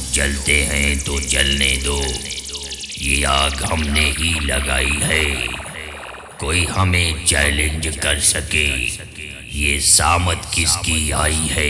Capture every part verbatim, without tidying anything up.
जलते हैं तो जलने दो, ये आग हमने ही लगाई है। कोई हमें चैलेंज कर सके, ये सामत किसकी आई है।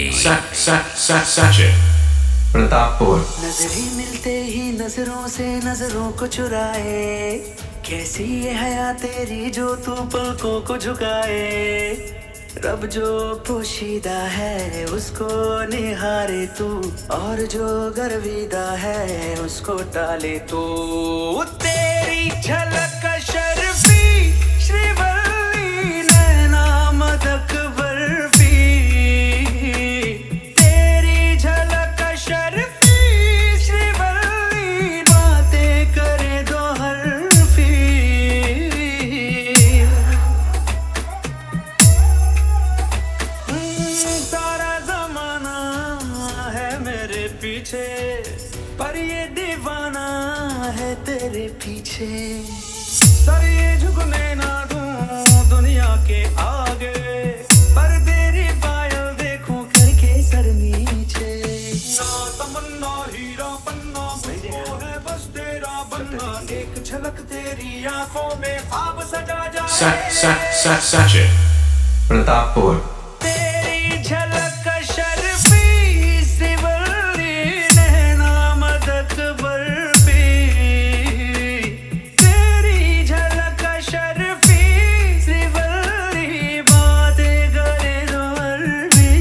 प्रतापपुर। नजर ही मिलते ही नजरों से नजरों को चुराए, कैसी ये हया तेरी जो तू पलकों को झुकाए। रब जो पोशीदा है उसको निहारे तू, और जो गर्विदा है उसको टाले तू। तेरी झलक शर्फी श्रीवल्ली नैना मदक बर्फी, तेरी झलक शर्फी श्रीवल्ली बातें करे दो हरफी। सारा जमाना है मेरे पीछे, पर ये दीवाना है तेरे पीछे। सर ये झुकने ना दूं दुनिया के आगे, पर तेरी पायल देखूं करके सर नीचे। ना तमन्ना हीरा पन्ना मुझको है बस तेरा बनना, एक झलक तेरी आंखों में ख्वाब सजा जाए। प्रतापपुर। तेरी झलक शर्फी श्रीवल्ली नैना मदक बर्फी, तेरी झलक शर्फी श्रीवल्ली बातें करे दो हरफी।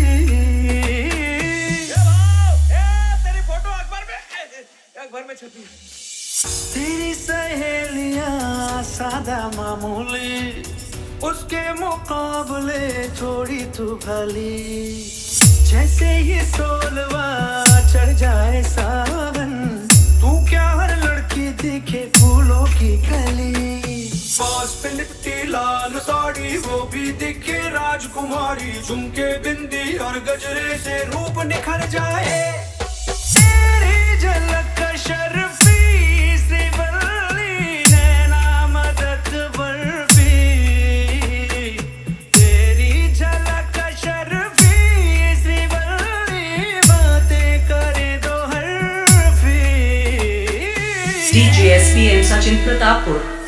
तेरी फोटो अखबार में अखबार में छपी। तेरी सहेलियां सादा मामूली, उसके मुकाबले थोड़ी तू भली। जैसे ये सोलवा चढ़ जाए सावन, तू क्या हर लड़की दिखे फूलों की कली। पास पे लिपटी लाल साड़ी वो भी दिखे राजकुमारी, झुमके बिंदी और गजरे से रूप निखर जाए। तेरी झलक शर्फी श्रीवल्ली नैना मदक barfi, D J S V M Sachin Pratapur.